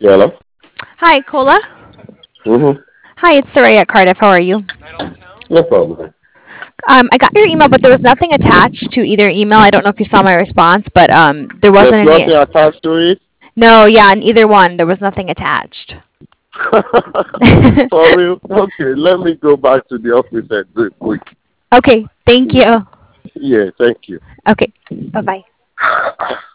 Yeah, hello? Hi, Cola. Mm-hmm. Hi, it's Soraya at Cardiff. How are you? No problem. I got your email, but there was nothing attached to either email. I don't know if you saw my response, but there There's wasn't any. nothing attached to it? No, yeah, in either one, there was nothing attached. For real? Okay, let me go back to the office and do it quick. Okay, thank you. Yeah, thank you. Okay, bye bye.